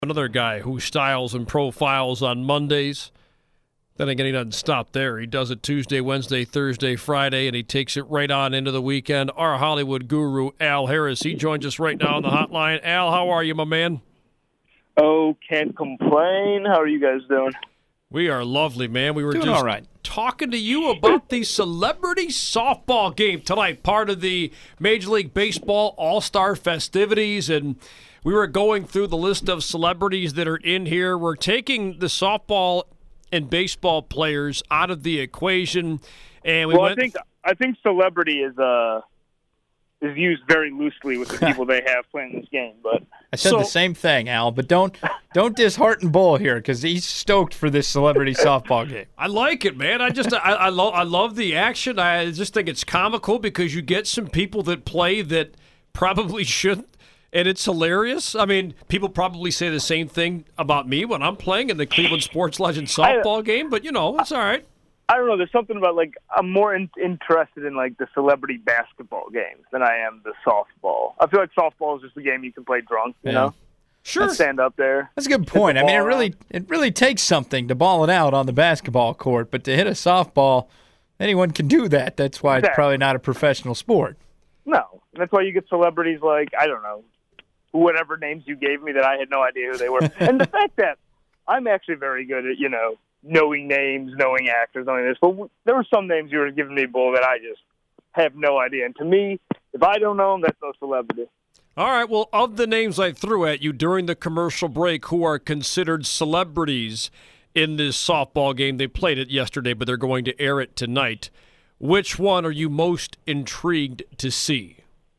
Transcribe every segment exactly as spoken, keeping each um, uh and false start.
Another guy who styles and profiles on Mondays. Then again, he doesn't stop there. He does it Tuesday, Wednesday, Thursday, Friday, and he takes it right on into the weekend. Our Hollywood guru, Al Harris. He joins us right now on the hotline. Al, how are you, my man? Oh, can't complain. How are you guys doing? We are lovely, man. We were Doing just all right. talking to you about the celebrity softball game tonight, part of the Major League Baseball All-Star festivities, and we were going through the list of celebrities that are in here. We're taking the softball and baseball players out of the equation, and we well, went I think I think celebrity is uh is used very loosely with the people they have playing this game. But I said So- the same thing, Al, but don't don't dishearten Bull here because he's stoked for this celebrity softball game. I like it, man. I just I, I love I love the action. I just think it's comical because you get some people that play that probably shouldn't, and it's hilarious. I mean, people probably say the same thing about me when I'm playing in the Cleveland Sports Legend softball game, but you know, it's all right. I don't know. There's something about, like, I'm more in, interested in, like, the celebrity basketball games than I am the softball. I feel like softball is just a game you can play drunk, you Yeah. know? Sure. Stand up there. That's a good point. I mean, it ball really it really takes something to ball it out on the basketball court, but to hit a softball, anyone can do that. That's why it's Exactly. probably not a professional sport. No. That's why you get celebrities like, I don't know, whatever names you gave me that I had no idea who they were. And the fact that I'm actually very good at, you know, knowing names, knowing actors, knowing this. But w- there were some names you were giving me, Bull, that I just have no idea. And to me, if I don't know them, that's no celebrity. All right, well, of the names I threw at you during the commercial break who are considered celebrities in this softball game, they played it yesterday, but they're going to air it tonight. Which one are you most intrigued to see?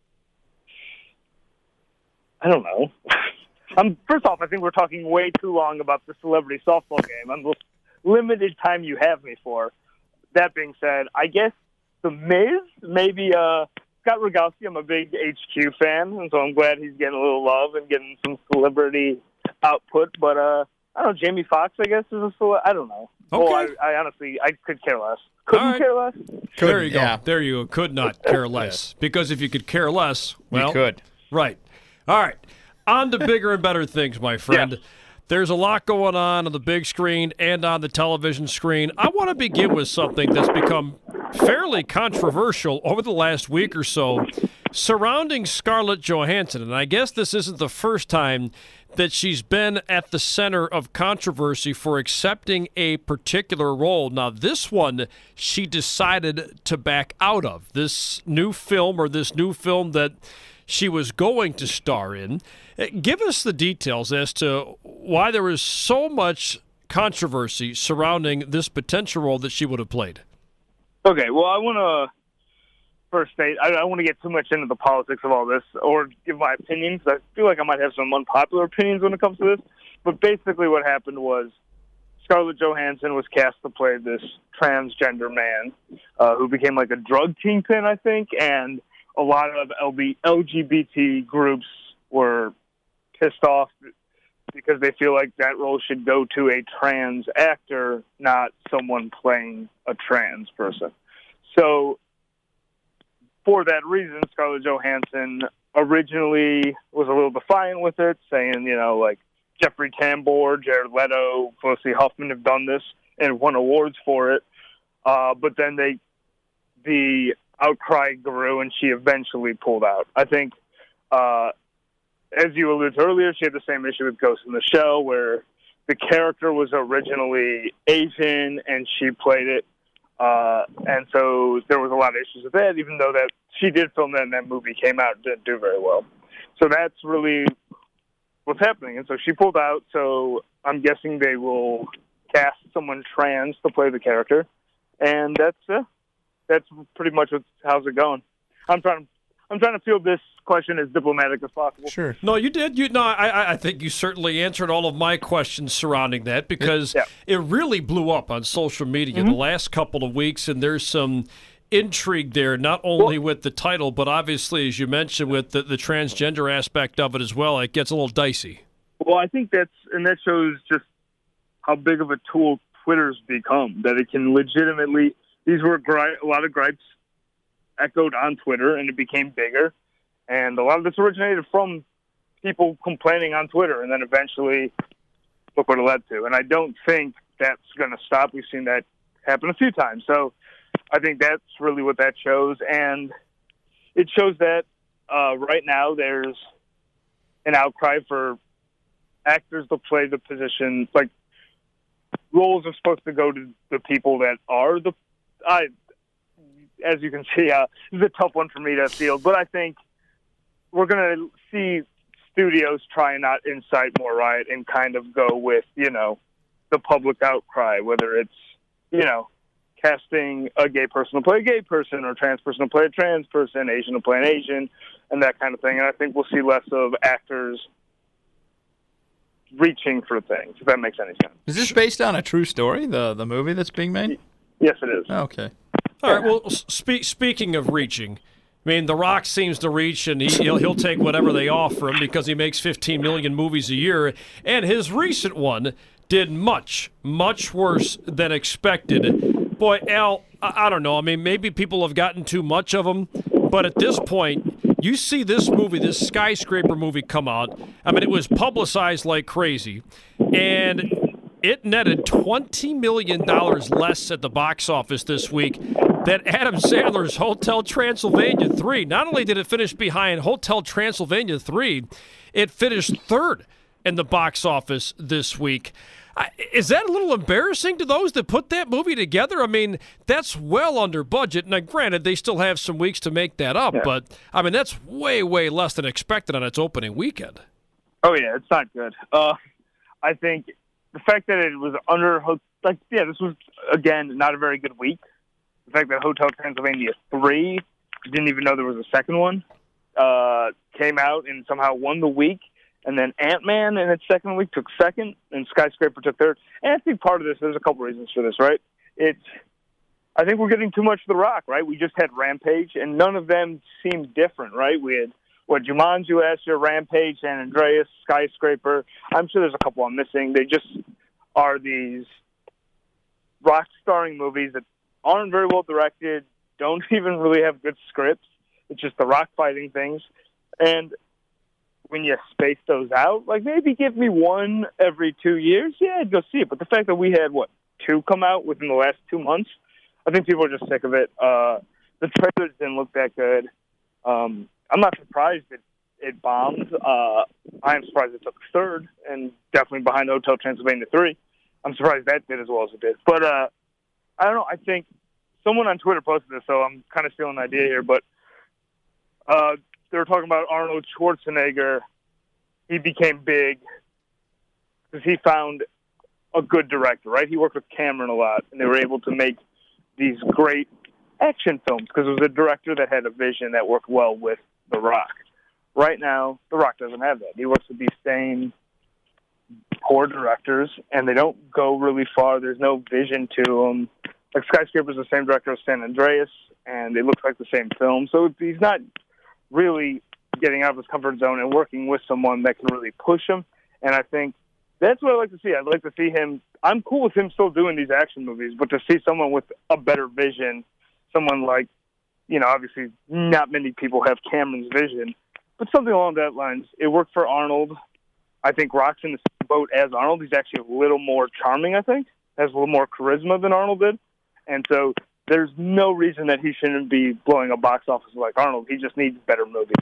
I don't know. I'm, first off, I think we're talking way too long about the celebrity softball game. I'm the limited time you have me for. That being said, I guess The Miz, maybe uh, Scott Rogowski. I'm a big H Q fan, and so I'm glad he's getting a little love and getting some celebrity output. But uh, I don't know, Jamie Foxx, I guess, is a cele- I don't know. Okay. Well, I, I honestly, I could care less. Couldn't All right. care less. There you go. yeah. There you go. Could not care less. Because if you could care less, well, you could. Right. All right. On to bigger and better things, my friend. Yeah. There's a lot going on on the big screen and on the television screen. I want to begin with something that's become fairly controversial over the last week or so surrounding Scarlett Johansson. And I guess this isn't the first time that she's been at the center of controversy for accepting a particular role. Now, this one she decided to back out of. This new film or this new film that she was going to star in. Uh, Give us the details as to why there was so much controversy surrounding this potential role that she would have played. Okay, well, I want to first state, I don't want to get too much into the politics of all this or give my opinions. I feel like I might have some unpopular opinions when it comes to this. But basically what happened was Scarlett Johansson was cast to play this transgender man uh, who became like a drug kingpin, I think, and a lot of L B, L G B T groups were pissed off because they feel like that role should go to a trans actor, not someone playing a trans person. So for that reason, Scarlett Johansson originally was a little defiant with it, saying, you know, like Jeffrey Tambor, Jared Leto, Felicity Huffman have done this and won awards for it. Uh, but then they, the outcry grew and she eventually pulled out. I think, uh, as you alluded to earlier, she had the same issue with Ghost in the Shell, where the character was originally Asian and she played it. Uh, and so there was a lot of issues with that, even though that she did film that and that movie came out and didn't do very well. So that's really what's happening. And so she pulled out, so I'm guessing they will cast someone trans to play the character. And that's uh, that's pretty much what's, how's it going. I'm trying, I'm trying to field this question as diplomatic as possible. Sure. No, you did. You no, I, I think you certainly answered all of my questions surrounding that because Yeah. it really blew up on social media Mm-hmm. the last couple of weeks, and there's some intrigue there, not only Well- with the title, but obviously, as you mentioned, with the, the transgender aspect of it as well. It gets a little dicey. Well, I think that's, and that shows just how big of a tool Twitter's become, that it can legitimately, these were gri- a lot of gripes echoed on Twitter, and it became bigger. And a lot of this originated from people complaining on Twitter, and then eventually look what it led to. And I don't think that's going to stop. We've seen that happen a few times. So I think that's really what that shows. And it shows that uh, right now there's an outcry for actors to play the position. Like, roles are supposed to go to the people that are the I, as you can see, uh, this is a tough one for me to field, but I think we're going to see studios try and not incite more riot and kind of go with, you know, the public outcry, whether it's, you know, casting a gay person to play a gay person or a trans person to play a trans person, Asian to play an Asian, and that kind of thing. And I think we'll see less of actors reaching for things, if that makes any sense. Is this based on a true story, the the movie that's being made? Yes, it is. Okay. All right, well, spe- speaking of reaching, I mean, The Rock seems to reach, and he, he'll, he'll take whatever they offer him because he makes fifteen million movies a year, and his recent one did much, much worse than expected. Boy, Al, I, I don't know. I mean, maybe people have gotten too much of him, but at this point, you see this movie, this skyscraper movie come out. I mean, it was publicized like crazy, and it netted twenty million dollars less at the box office this week than Adam Sandler's Hotel Transylvania three. Not only did it finish behind Hotel Transylvania three, it finished third in the box office this week. Uh, is that a little embarrassing to those that put that movie together? I mean, that's well under budget. Now, granted, they still have some weeks to make that up, yeah. but, I mean, that's way, way less than expected on its opening weekend. Oh, yeah, it's not good. Uh, I think the fact that it was under, like, yeah, this was, again, not a very good week. The fact that Hotel Transylvania three, didn't even know there was a second one, uh, came out and somehow won the week. And then Ant-Man in its second week took second, and Skyscraper took third. And I think part of this, there's a couple reasons for this, right? It's, I think we're getting too much of The Rock, right? We just had Rampage, and none of them seemed different, right? We had, what, Jumanji last year, Rampage, San Andreas, Skyscraper. I'm sure there's a couple I'm missing. They just are these rock-starring movies that aren't very well directed, don't even really have good scripts. It's just The Rock fighting things. And when you space those out, like maybe give me one every two years, yeah, I'd go see it. But the fact that we had, what, two come out within the last two months, I think people are just sick of it. Uh, the trailers didn't look that good. Um, I'm not surprised it, it bombed. Uh, I am surprised it took third, and definitely behind Hotel Transylvania three. I'm surprised that did as well as it did. But uh, I don't know. I think someone on Twitter posted this, so I'm kind of stealing an idea here, but uh, they were talking about Arnold Schwarzenegger. He became big because he found a good director, right? He worked with Cameron a lot, and they were able to make these great action films because it was a director that had a vision that worked well with The Rock. Right now, The Rock doesn't have that. He works with these same poor directors, and they don't go really far. There's no vision to them. Like Skyscraper's the same director as San Andreas, and it looks like the same film. So he's not really getting out of his comfort zone and working with someone that can really push him. And I think that's what I like to see. I'd like to see him. I'm cool with him still doing these action movies, but to see someone with a better vision, someone like, you know, obviously not many people have Cameron's vision, but something along that lines. It worked for Arnold. I think Rock's in the same boat as Arnold. He's actually a little more charming, I think, has a little more charisma than Arnold did. And so there's no reason that he shouldn't be blowing a box office like Arnold. He just needs better movies.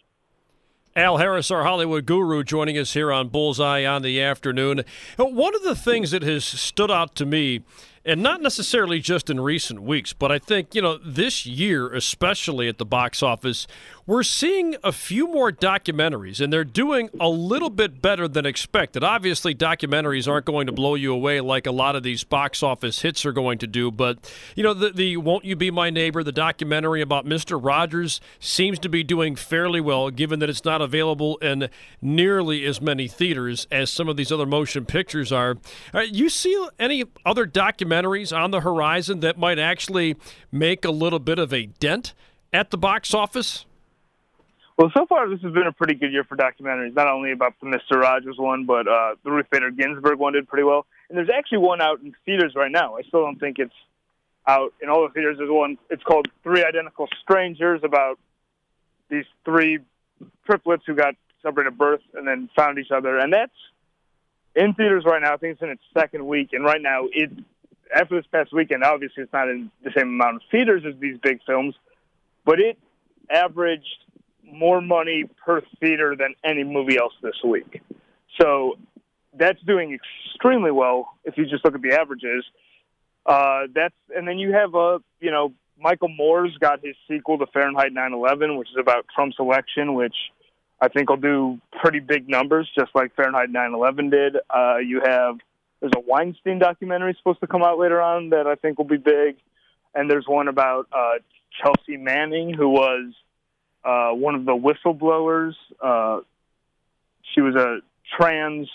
Al Harris, our Hollywood guru, joining us here on Bullseye on the Afternoon. One of the things that has stood out to me, and not necessarily just in recent weeks, but I think, you know, this year, especially at the box office, we're seeing a few more documentaries, and they're doing a little bit better than expected. Obviously, documentaries aren't going to blow you away like a lot of these box office hits are going to do, but, you know, the, the Won't You Be My Neighbor, the documentary about Mister Rogers, seems to be doing fairly well, given that it's not available in nearly as many theaters as some of these other motion pictures are. Uh, you see any other documentaries on the horizon that might actually make a little bit of a dent at the box office? Well, so far this has been a pretty good year for documentaries, not only about the Mister Rogers one, but uh, the Ruth Bader Ginsburg one did pretty well. And there's actually one out in theaters right now. I still don't think it's out in all the theaters. There's one, it's called Three Identical Strangers, about these three triplets who got separated birth and then found each other. And that's in theaters right now. I think it's in its second week. And right now, it after this past weekend, obviously it's not in the same amount of theaters as these big films, but it averaged more money per theater than any movie else this week. So that's doing extremely well if you just look at the averages. Uh, that's and then you have a you know Michael Moore's got his sequel to Fahrenheit nine eleven, which is about Trump's election, which I think will do pretty big numbers, just like Fahrenheit nine eleven did. Uh, you have there's a Weinstein documentary supposed to come out later on that I think will be big, and there's one about uh, Chelsea Manning, who was uh, one of the whistleblowers. Uh, she was a trans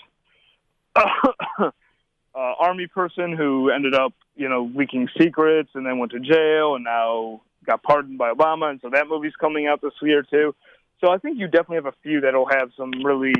uh, army person who ended up, you know, leaking secrets and then went to jail and now got pardoned by Obama. And so that movie's coming out this year too. So I think you definitely have a few that'll have some really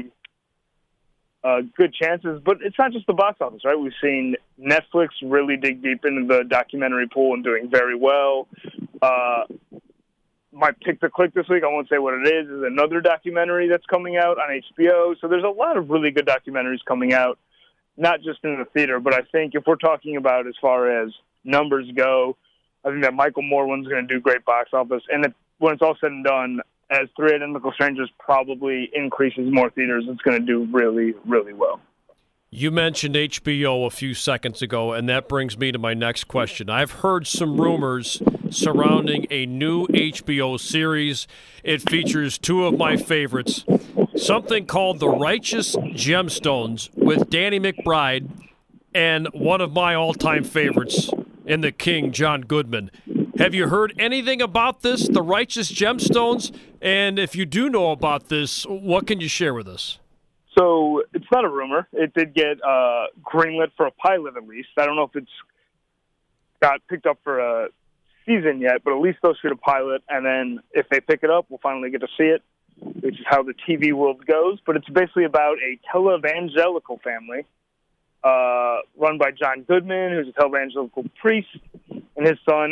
uh, good chances, but it's not just the box office, right? We've seen Netflix really dig deep into the documentary pool and doing very well. Uh, my pick to click this week, I won't say what it is, is another documentary that's coming out on H B O. So there's a lot of really good documentaries coming out, not just in the theater, but I think if we're talking about as far as numbers go, I think that Michael Moore one's going to do great box office. And if, when it's all said and done, as Three Identical Strangers probably increases more theaters, it's going to do really, really well. You mentioned H B O a few seconds ago, and that brings me to my next question. I've heard some rumors surrounding a new H B O series. It features two of my favorites, something called The Righteous Gemstones with Danny McBride and one of my all-time favorites in the King, John Goodman. Have you heard anything about this, The Righteous Gemstones? And if you do know about this, what can you share with us? So it's not a rumor. It did get uh, greenlit for a pilot at least. I don't know if it's got picked up for a season yet, but at least they'll shoot a pilot. And then if they pick it up, we'll finally get to see it, which is how the T V world goes. But it's basically about a televangelical family uh, run by John Goodman, who's a televangelical priest, and his son.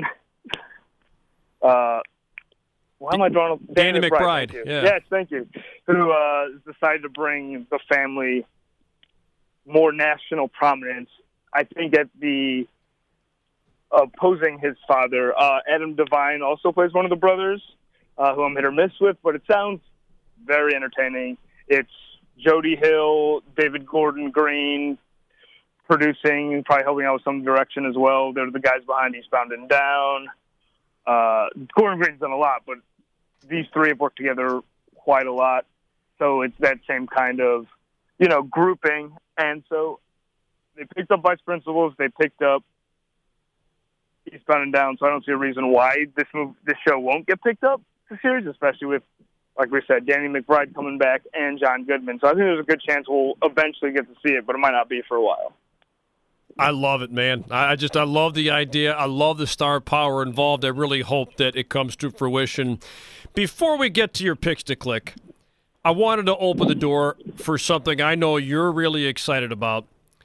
Uh, why am I drawing? Danny, Danny McBride. McBride. Thank Yeah. Yes, thank you. Who uh, decided to bring the family more national prominence. I think at the opposing his father, uh, Adam Devine also plays one of the brothers, uh, who I'm hit or miss with, but it sounds very entertaining. It's Jody Hill, David Gordon Green producing and probably helping out with some direction as well. They're the guys behind Eastbound and Down. Uh, Gordon Green's done a lot, but these three have worked together quite a lot. So it's that same kind of, you know, grouping. And so they picked up Vice Principals. They picked up Eastbound and Down. So I don't see a reason why this move, this show won't get picked up, the series, especially with, like we said, Danny McBride coming back and John Goodman. So I think there's a good chance we'll eventually get to see it, but it might not be for a while. I love it, man. I just, I love the idea. I love the star power involved. I really hope that it comes to fruition. Before we get to your picks to click, I wanted to open the door for something I know you're really excited about.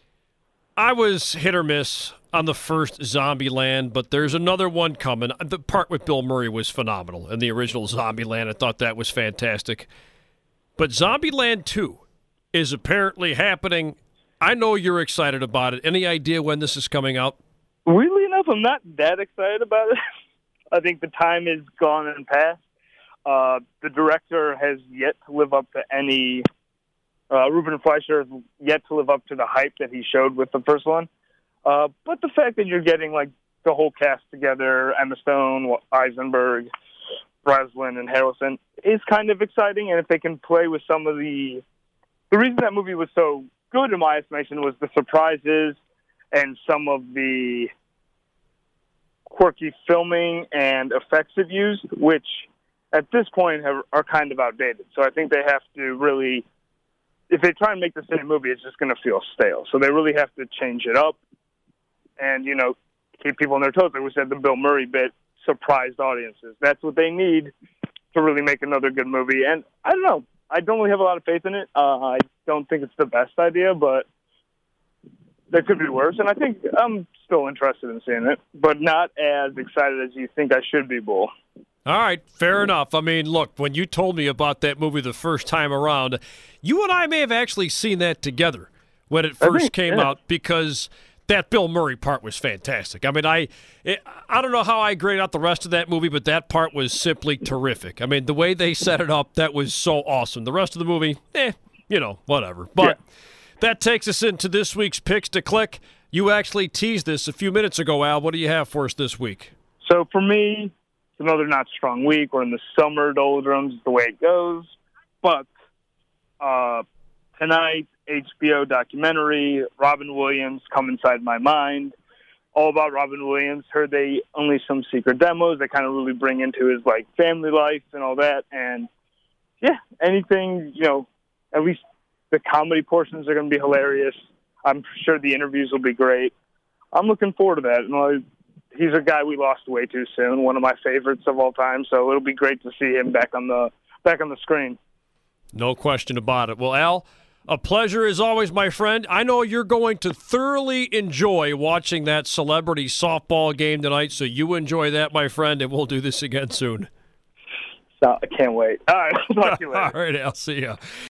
I was hit or miss on the first Zombieland, but there's another one coming. The part with Bill Murray was phenomenal in the original Zombieland. I thought that was fantastic. But Zombieland two is apparently happening. I know you're excited about it. Any idea when this is coming out? Weirdly enough, I'm not that excited about it. I think the time is gone and past. Uh, the director has yet to live up to any... Uh, Ruben Fleischer has yet to live up to the hype that he showed with the first one. Uh, but the fact that you're getting like the whole cast together, Emma Stone, Eisenberg, Breslin, and Harrelson, is kind of exciting. And if they can play with some of the... The reason that movie was so good, in my estimation, was the surprises and some of the quirky filming and effects it used, which at this point have, are kind of outdated. So I think they have to really... If they try and make the same movie, it's just going to feel stale. So they really have to change it up and, you know, keep people on their toes. Like we said, the Bill Murray bit surprised audiences. That's what they need to really make another good movie. And I don't know. I don't really have a lot of faith in it. Uh, I don't think it's the best idea, but there could be worse. And I think I'm still interested in seeing it, but not as excited as you think I should be, Bull. All right, fair enough. I mean, look, when you told me about that movie the first time around, you and I may have actually seen that together when it first think, came yeah. out because that Bill Murray part was fantastic. I mean, I it, I don't know how I grade out the rest of that movie, but that part was simply terrific. I mean, the way they set it up, that was so awesome. The rest of the movie, eh, you know, whatever. But Yeah. that takes us into this week's Picks to Click. You actually teased this a few minutes ago, Al. What do you have for us this week? So for me, it's another not strong week. We're in the summer doldrums, the way it goes. But uh, tonight, H B O documentary, Robin Williams, Come Inside My Mind. All about Robin Williams. Heard they unleashed some secret demos that kind of really bring into his like family life and all that. And yeah, anything, you know, at least the comedy portions are going to be hilarious. I'm sure the interviews will be great. I'm looking forward to that. And uh, he's a guy we lost way too soon, one of my favorites of all time. So it'll be great to see him back on the back on the screen. No question about it. Well, Al, a pleasure as always, my friend. I know you're going to thoroughly enjoy watching that celebrity softball game tonight, so you enjoy that, my friend, and we'll do this again soon. So I can't wait. All right, I'll talk to you later. All right, Al, see ya.